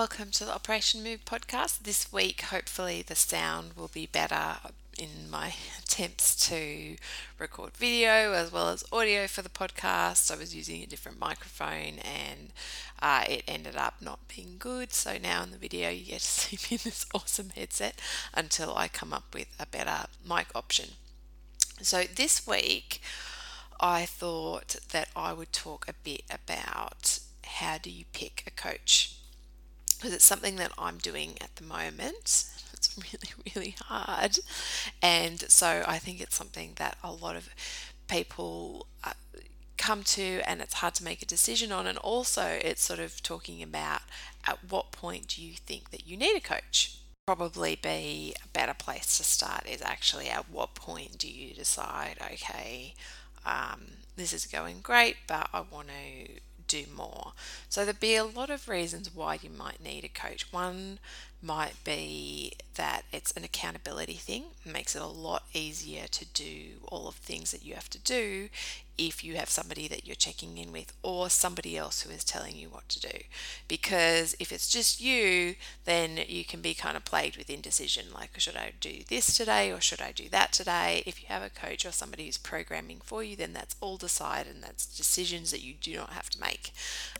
welcome to the Operation Move podcast. This week, hopefully, the sound will be better in my attempts to record video as well as audio for the podcast. I was using a different microphone and it ended up not being good. So now in the video, you get to see me in this awesome headset until I come up with a better mic option. So this week, I thought that I would talk a bit about how do you pick a coach, because it's something that I'm doing at the moment. It's really, really hard. And so I think it's something that a lot of people come to, and it's hard to make a decision on. And also, it's sort of talking about at what point do you think that you need a coach? Probably be a better place to start is actually at what point do you decide, okay, this is going great, but I want to do more. So there'd be a lot of reasons why you might need a coach. One might be that it's an accountability thing. It makes it a lot easier to do all of the things that you have to do if you have somebody that you're checking in with or somebody else who is telling you what to do. Because if it's just you, then you can be kind of plagued with indecision, like, should I do this today or should I do that today? If you have a coach or somebody who's programming for you, then that's all decided and that's decisions that you do not have to make.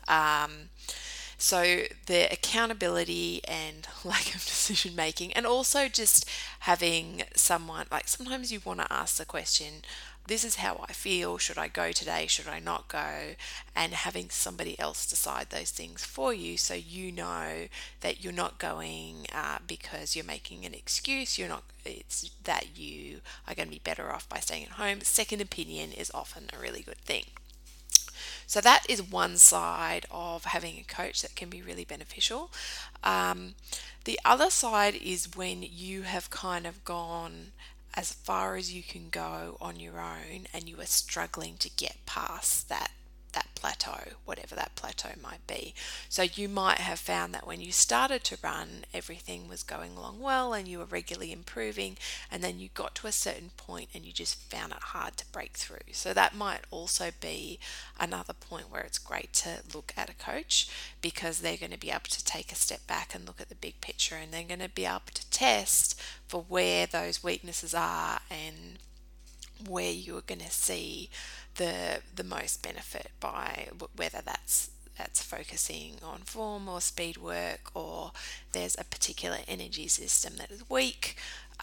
So the accountability and lack of decision making, and also just having someone, like, sometimes you want to ask the question, this is how I feel, should I go today, should I not go? And having somebody else decide those things for you, so you know that you're not going because you're making an excuse. It's that you are going to be better off by staying at home. Second opinion is often a really good thing. So that is one side of having a coach that can be really beneficial. The other side is when you have kind of gone as far as you can go on your own and you are struggling to get past that plateau, whatever that plateau might be. So you might have found that when you started to run, everything was going along well and you were regularly improving, and then you got to a certain point and you just found it hard to break through. So that might also be another point where it's great to look at a coach, because they're going to be able to take a step back and look at the big picture, and they're going to be able to test for where those weaknesses are and where you're going to see the most benefit, by whether that's focusing on form or speed work, or there's a particular energy system that is weak,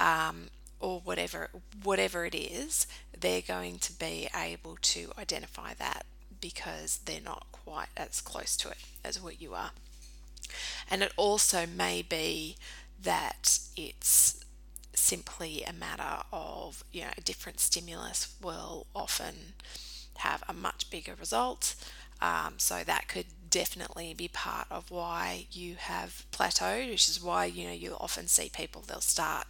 or whatever it is. They're going to be able to identify that because they're not quite as close to it as what you are. And it also may be that it's simply a matter of, a different stimulus will often have a much bigger result. So that could definitely be part of why you have plateaued, which is why, you'll often see people, they'll start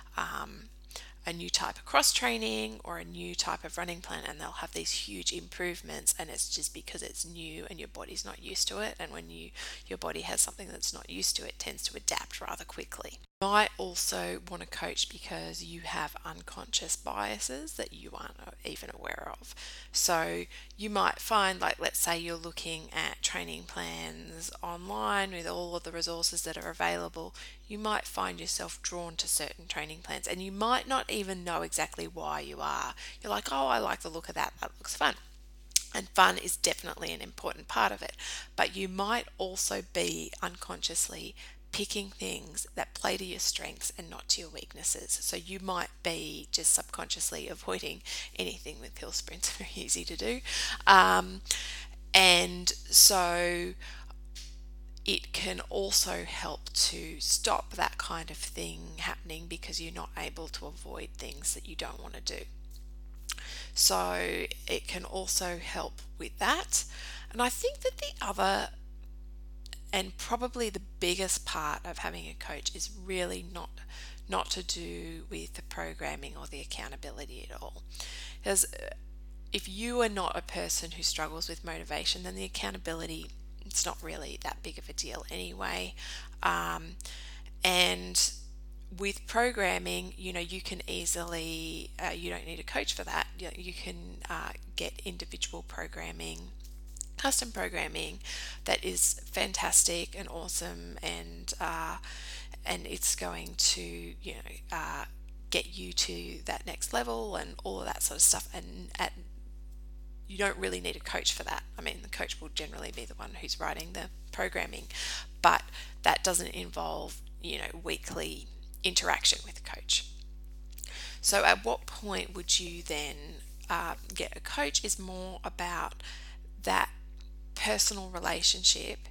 a new type of cross training or a new type of running plan, and they'll have these huge improvements, and it's just because it's new and your body's not used to it. And when your body has something that's not used to, it tends to adapt rather quickly. You might also want to coach because you have unconscious biases that you aren't even aware of. So you might find, like, let's say you're looking at training plans online with all of the resources that are available, you might find yourself drawn to certain training plans, and you might not even know exactly why you are. You're like, oh, I like the look of that, that looks fun. And fun is definitely an important part of it. But you might also be unconsciously picking things that play to your strengths and not to your weaknesses. So you might be just subconsciously avoiding anything with hill sprints. Very easy to do. And so it can also help to stop that kind of thing happening, because you're not able to avoid things that you don't want to do. So it can also help with that. And I think that the other, and probably the biggest part of having a coach, is really not to do with the programming or the accountability at all. Because if you are not a person who struggles with motivation, then the accountability, it's not really that big of a deal anyway. And with programming, you can easily, you don't need a coach for that. You can get individual programming custom programming that is fantastic and awesome, and it's going to get you to that next level and all of that sort of stuff. And you don't really need a coach for that. I mean, the coach will generally be the one who's writing the programming, but that doesn't involve weekly interaction with the coach. So at what point would you then get a coach? Is more about that personal relationship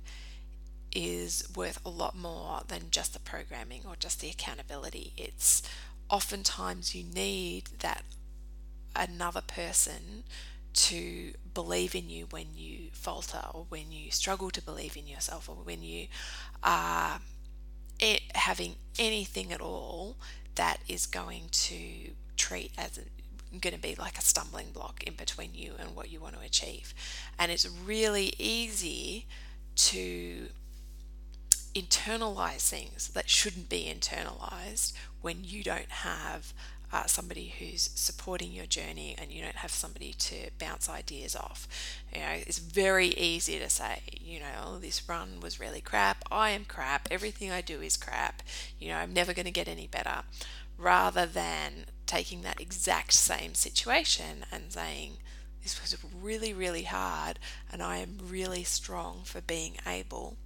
is worth a lot more than just the programming or just the accountability. It's oftentimes you need that another person to believe in you when you falter, or when you struggle to believe in yourself, or when you are having anything at all that is going to treat as going to be like a stumbling block in between you and what you want to achieve. And it's really easy to internalize things that shouldn't be internalized when you don't have somebody who's supporting your journey, and you don't have somebody to bounce ideas off. It's very easy to say, "Oh, this run was really crap. I am crap. Everything I do is crap. I'm never going to get any better," rather than taking that exact same situation and saying, "This was really, really hard, and I am really strong for being able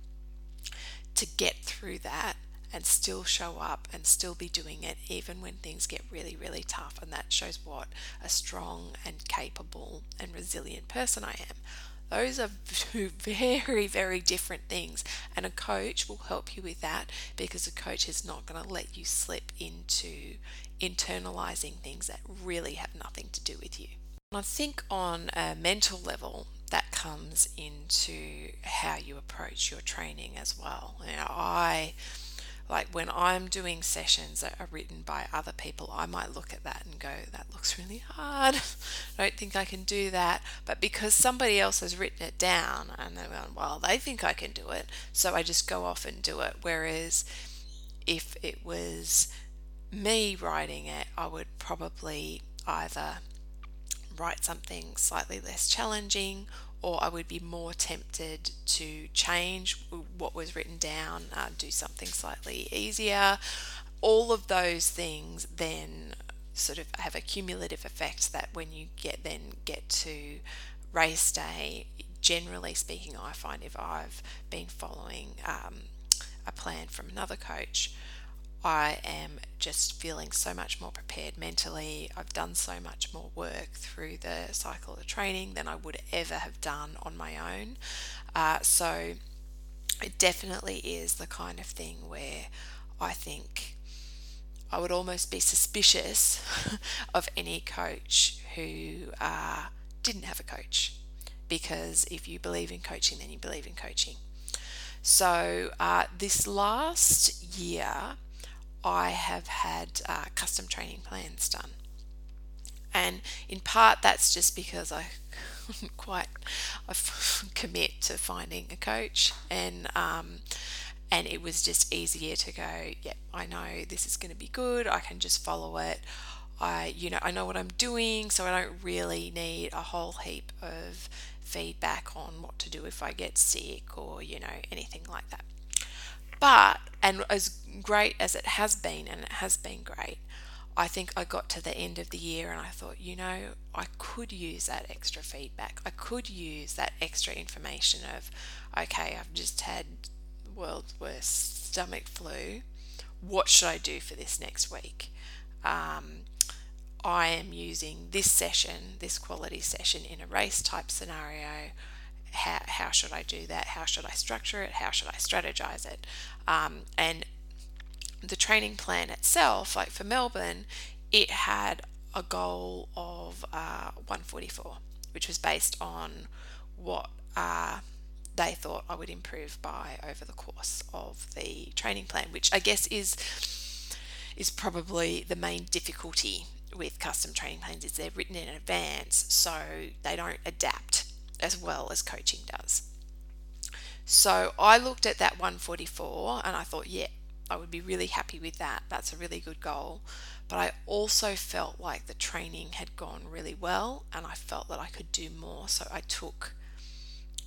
to get through that and still show up and still be doing it even when things get really, really tough." And that shows what a strong and capable and resilient person I am. Those are two very, very different things. And a coach will help you with that, because a coach is not going to let you slip into internalizing things that really have nothing to do with you. And I think on a mental level, that comes into how you approach your training as well. I like when I'm doing sessions that are written by other people, I might look at that and go, "That looks really hard. I don't think I can do that." But because somebody else has written it down, and they're going, "Well, they think I can do it," so I just go off and do it. Whereas if it was me writing it, I would probably either write something slightly less challenging, or I would be more tempted to change what was written down, do something slightly easier. All of those things then sort of have a cumulative effect, that when you get to race day, generally speaking, I find if I've been following a plan from another coach, I am just feeling so much more prepared mentally. I've done so much more work through the cycle of training than I would ever have done on my own. So it definitely is the kind of thing where I think I would almost be suspicious of any coach who didn't have a coach, because if you believe in coaching, then you believe in coaching. So this last year, I have had custom training plans done. And in part, that's just because I couldn't quite commit to finding a coach. And it was just easier to go, "Yep, I know this is going to be good. I can just follow it. I know what I'm doing, so I don't really need a whole heap of feedback on what to do if I get sick, or anything like that." But, and as great as it has been, and it has been great, I think I got to the end of the year and I thought, I could use that extra feedback. I could use that extra information of, okay, I've just had the world's worst stomach flu. What should I do for this next week? I am using this session, this quality session, in a race type scenario. How should I do that? How should I structure it? How should I strategize it? And the training plan itself, like for Melbourne, it had a goal of 144, which was based on what they thought I would improve by over the course of the training plan, which I guess is probably the main difficulty with custom training plans, is they're written in advance, so they don't adapt as well as coaching does. So I looked at that 144 and I thought, yeah, I would be really happy with that. That's a really good goal. But I also felt like the training had gone really well and I felt that I could do more. So I took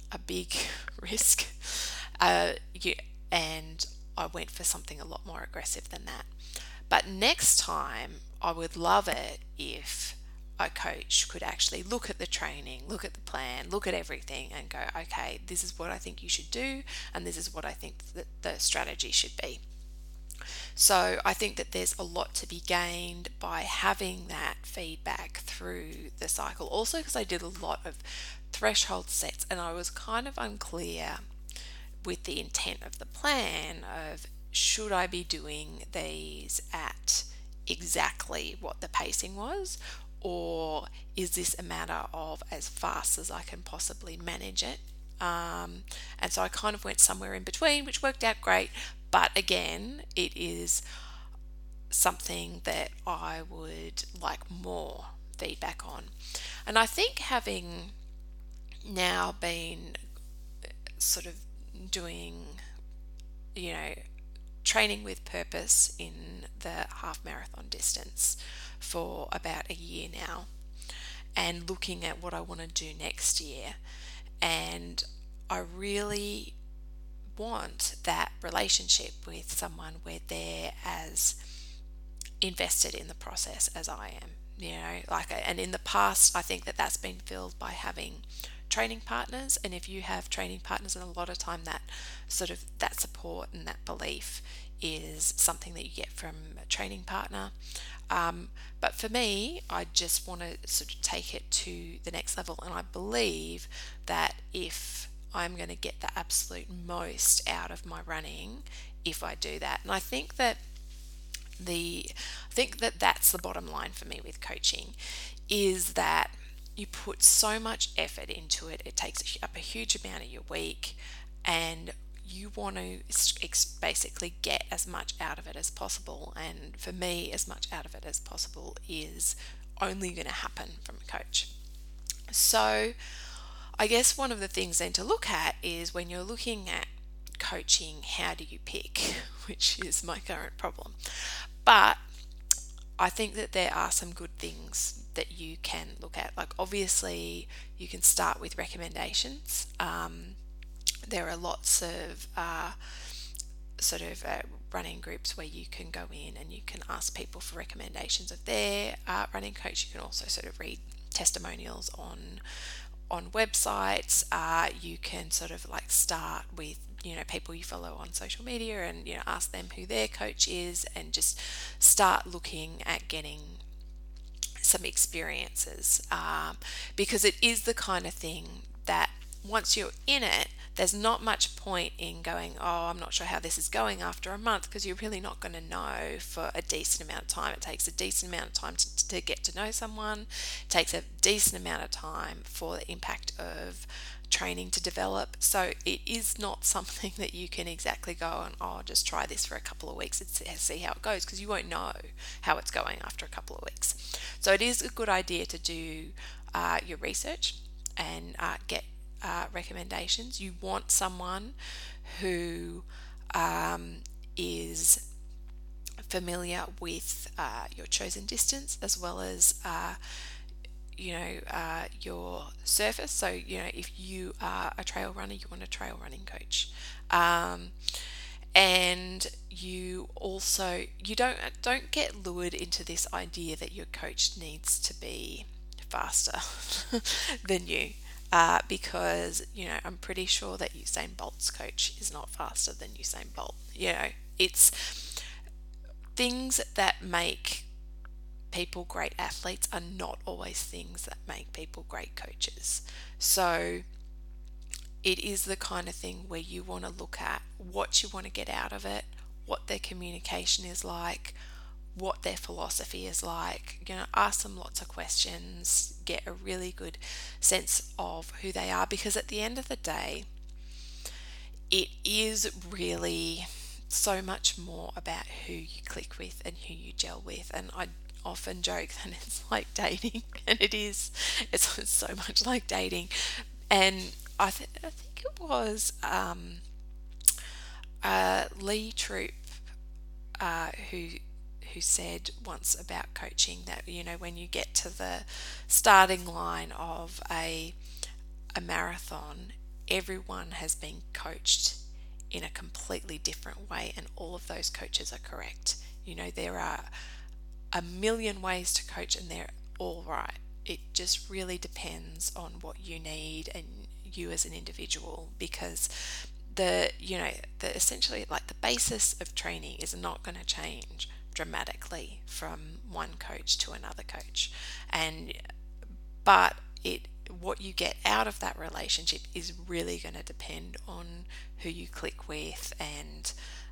a big risk. Uh, you, and I went for something a lot more aggressive than that. But next time, I would love it if a coach could actually look at the training, look at the plan, look at everything and go, okay, this is what I think you should do, and this is what I think that the strategy should be. So I think that there's a lot to be gained by having that feedback through the cycle. Also, because I did a lot of threshold sets and I was kind of unclear with the intent of the plan of should I be doing these at exactly what the pacing was, or is this a matter of as fast as I can possibly manage it? And so I kind of went somewhere in between, which worked out great. But again, it is something that I would like more feedback on. And I think having now been sort of doing, you know, training with purpose in the half marathon distance for about a year now and looking at what I want to do next year. And I really want that relationship with someone where they're as invested in the process as I am, and in the past, I think that that's been filled by having training partners. And if you have training partners, and a lot of time that sort of that support and that belief is something that you get from a training partner. But for me, I just want to sort of take it to the next level. And I believe that if I'm going to get the absolute most out of my running, if I do that. And that's the bottom line for me with coaching, is that you put so much effort into it. It takes up a huge amount of your week, and you want to basically get as much out of it as possible. And for me, as much out of it as possible is only going to happen from a coach. So I guess one of the things then to look at is when you're looking at coaching, how do you pick, which is my current problem. But I think that there are some good things that you can look at. Like, obviously, you can start with recommendations. There are lots of running groups where you can go in and you can ask people for recommendations of their running coach. You can also sort of read testimonials on websites. You can sort of like start with people you follow on social media and ask them who their coach is, and just start looking at getting some experiences, because it is the kind of thing that once you're in it, there's not much point in going, oh, I'm not sure how this is going after a month, because you're really not going to know for a decent amount of time. It takes a decent amount of time to get to know someone. It takes a decent amount of time for the impact of training to develop. So it is not something that you can exactly go and, oh, just try this for a couple of weeks and see how it goes, because you won't know how it's going after a couple of weeks. So it is a good idea to do your research and get recommendations. You want someone who is familiar with your chosen distance, as well as your surface. So if you are a trail runner, you want a trail running coach. And you also don't get lured into this idea that your coach needs to be faster than you. Because I'm pretty sure that Usain Bolt's coach is not faster than Usain Bolt. It's things that make people great athletes are not always things that make people great coaches. So it is the kind of thing where you want to look at what you want to get out of it, what their communication is like, what their philosophy is like. Ask them lots of questions, get a really good sense of who they are, because at the end of the day, it is really so much more about who you click with and who you gel with. And I often joke that it's like dating, and it is. It's so much like dating. And I think it was Lee Troop who said once about coaching that when you get to the starting line of a marathon, everyone has been coached in a completely different way, and all of those coaches are correct. There are a million ways to coach, and they're all right. It just really depends on what you need and you as an individual, because the essentially, like, the basis of training is not going to change dramatically from one coach to another coach, and but it what you get out of that relationship is really going to depend on who you click with, and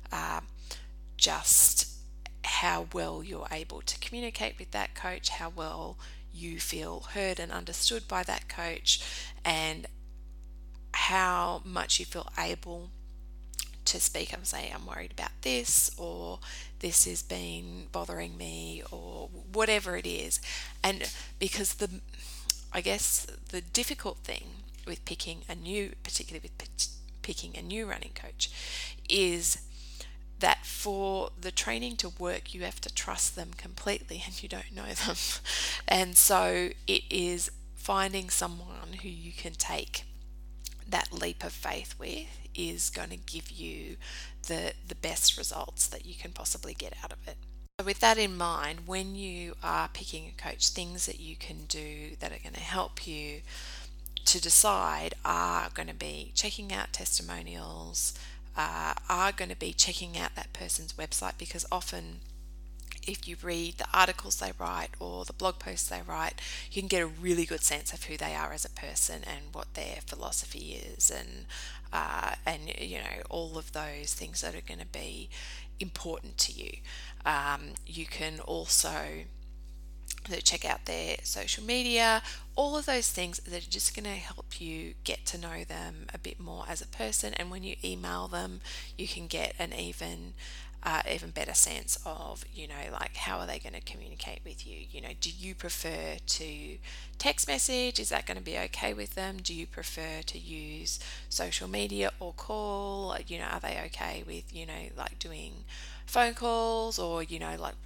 just how well you're able to communicate with that coach, how well you feel heard and understood by that coach, and how much you feel able to speak and say, I'm worried about this, or this has been bothering me, or whatever it is. And because I guess the difficult thing with particularly with picking a new running coach, is that for the training to work, you have to trust them completely, and you don't know them. And so it is finding someone who you can take that leap of faith with is going to give you the best results that you can possibly get out of it. So with that in mind, when you are picking a coach, things that you can do that are going to help you to decide are going to be checking out testimonials, are going to be checking out that person's website, because often if you read the articles they write or the blog posts they write, you can get a really good sense of who they are as a person and what their philosophy is, and all of those things that are going to be important to you. You can also check out their social media, all of those things that are just going to help you get to know them a bit more as a person. And when you email them, you can get an even better sense of, like, how are they going to communicate with you? Do you prefer to text message? Is that going to be okay with them? Do you prefer to use social media or call? Are they okay with, like, doing phone calls, or, like,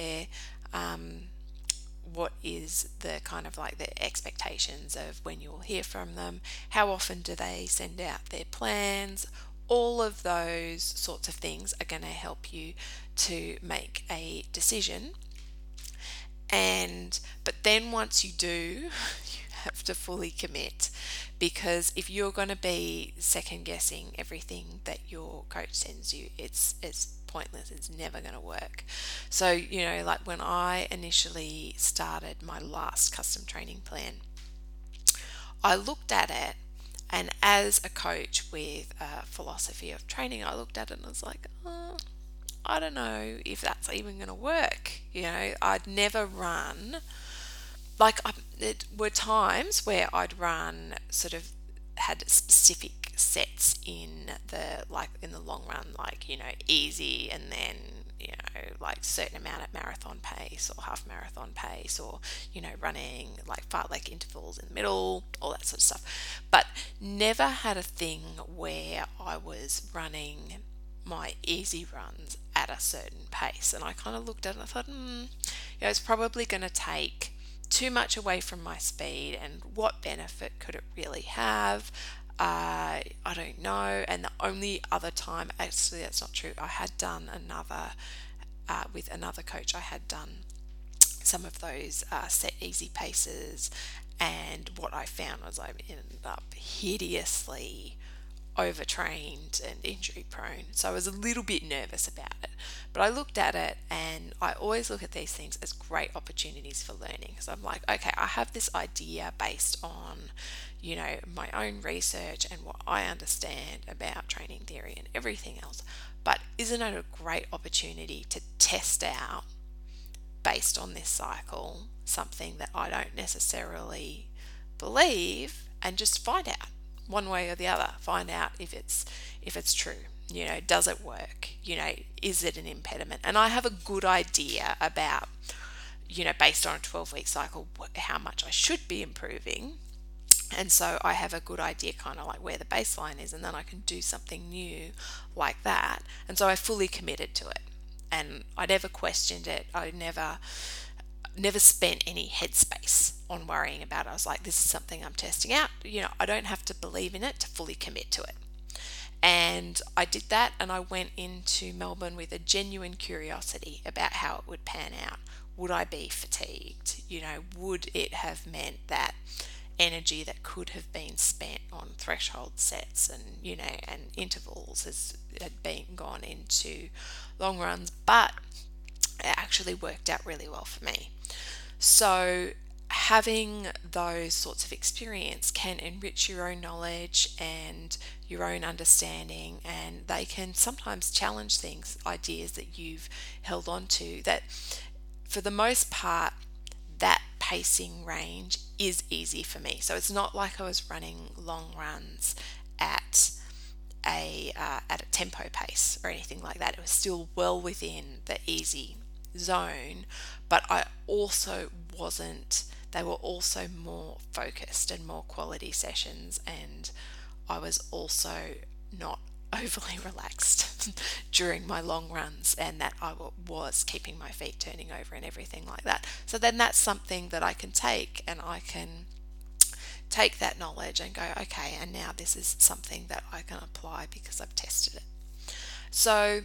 what is the kind of like the expectations of when you'll hear from them? How often do they send out their plans? All of those sorts of things are going to help you to make a decision. But then once you do, you have to fully commit, because if you're going to be second guessing everything that your coach sends you, it's pointless. It's never going to work. So, like, when I initially started my last custom training plan, I looked at it, and as a coach with a philosophy of training, I looked at it and I was like, oh, I don't know if that's even going to work. I'd never run, like, it were times where I'd run sort of had specific sets in the long run, like, easy, and then, like, certain amount at marathon pace or half marathon pace, or, running like fartlek intervals in the middle, all that sort of stuff. But never had a thing where I was running my easy runs at a certain pace. And I kind of looked at it and I thought, it's probably going to take too much away from my speed, and what benefit could it really have? I don't know. And the only other time, actually, that's not true, I had done with another coach, I had done some of those set easy paces, and what I found was I ended up hideously overtrained and injury prone. So I was a little bit nervous about it. But I looked at it, and I always look at these things as great opportunities for learning. So I'm like, okay, I have this idea based on, my own research and what I understand about training theory and everything else. But isn't it a great opportunity to test out, based on this cycle, something that I don't necessarily believe, and just find out one way or the other, find out if it's true. Does it work? Is it an impediment? And I have a good idea about, based on a 12-week cycle, how much I should be improving. And so I have a good idea kind of like where the baseline is, and then I can do something new like that. And so I fully committed to it, and I never questioned it. I never never spent any headspace on worrying about it. I was like, this is something I'm testing out. I don't have to believe in it to fully commit to it. And I did that, and I went into Melbourne with a genuine curiosity about how it would pan out. Would I be fatigued? Would it have meant that energy that could have been spent on threshold sets and intervals had been gone into long runs? But it actually worked out really well for me. So having those sorts of experience can enrich your own knowledge and your own understanding, and they can sometimes challenge things, ideas that you've held on to, that for the most part that pacing range is easy for me. So it's not like I was running long runs at a tempo pace or anything like that. It was still well within the easy zone, but I also wasn't, they were also more focused and more quality sessions, and I was also not overly relaxed during my long runs, and that I was keeping my feet turning over and everything like that. So then that's something that I can take, and I can take that knowledge and go, okay, and now this is something that I can apply because I've tested it. So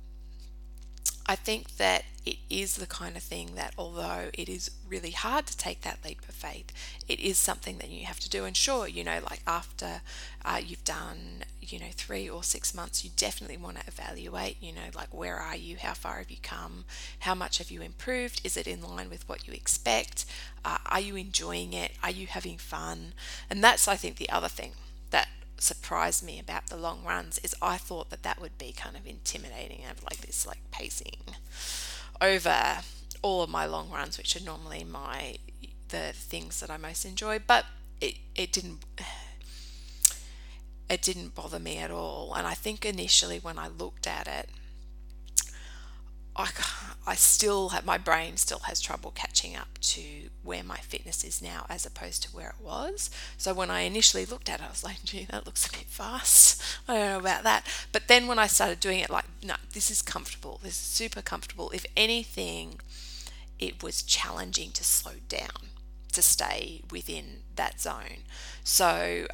I think that it is the kind of thing that, although it is really hard to take that leap of faith, it is something that you have to do. And sure, like after you've done 3 or 6 months, you definitely want to evaluate, like, where are you, how far have you come, how much have you improved, is it in line with what you expect, are you enjoying it, are you having fun? And that's, I think, the other thing that surprised me about the long runs is I thought that would be kind of intimidating, of like this like pacing over all of my long runs, which are normally the things that I most enjoy. But it didn't bother me at all. And I think initially when I looked at it, I still have, my brain still has trouble catching up to where my fitness is now as opposed to where it was. So when I initially looked at it, I was like, gee, that looks a bit fast. I don't know about that. But then when I started doing it, like, no, this is comfortable. This is super comfortable. If anything, it was challenging to slow down, to stay within that zone. So,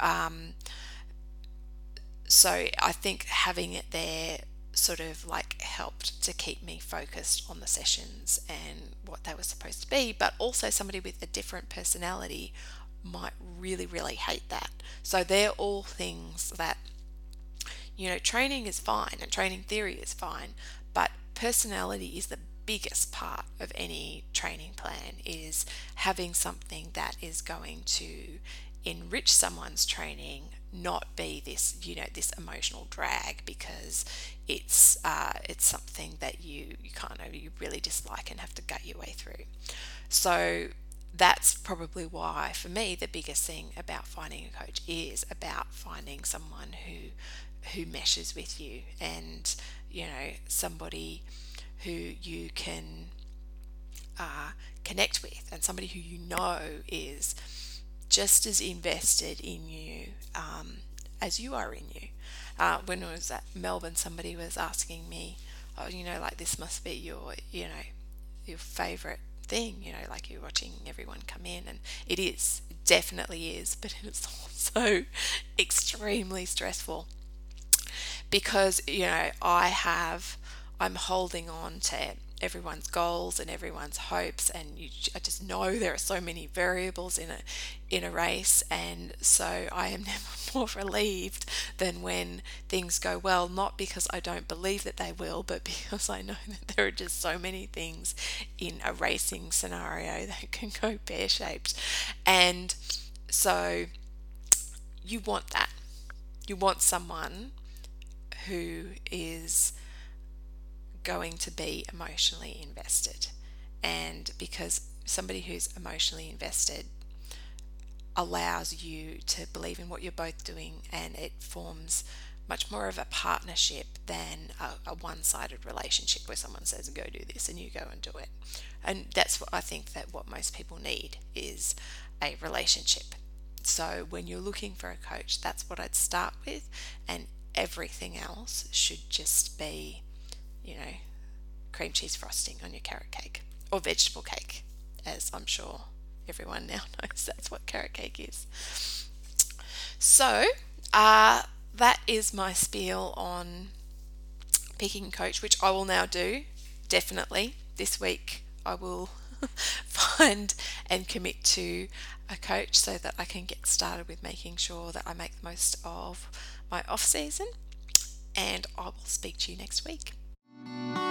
so I think having it there sort of like helped to keep me focused on the sessions and what they were supposed to be. But also somebody with a different personality might really, really hate that. So they're all things that, training is fine and training theory is fine, but personality is the biggest part of any training plan, is having something that is going to enrich someone's training, not be this this emotional drag, because it's something that you really dislike and have to gut your way through. So that's probably why, for me, the biggest thing about finding a coach is about finding someone who meshes with you, and somebody who you can connect with, and somebody who is just as invested in you as you are in you. When I was at Melbourne, somebody was asking me, oh, like, this must be your favourite thing, like you're watching everyone come in, and it is, it definitely is, but it's also extremely stressful because, I'm holding on to everyone's goals and everyone's hopes, and I just know there are so many variables in a race, and so I am never more relieved than when things go well, not because I don't believe that they will, but because I know that there are just so many things in a racing scenario that can go pear-shaped. And so you want that. You want someone who is going to be emotionally invested, and because somebody who's emotionally invested allows you to believe in what you're both doing, and it forms much more of a partnership than a one-sided relationship where someone says go do this and you go and do it. And that's what I think, that what most people need is a relationship. So when you're looking for a coach, that's what I'd start with, and everything else should just be cream cheese frosting on your carrot cake or vegetable cake, as I'm sure everyone now knows that's what carrot cake is. So, that is my spiel on picking a coach, which I will now do definitely this week. I will find and commit to a coach so that I can get started with making sure that I make the most of my off season. And I will speak to you next week.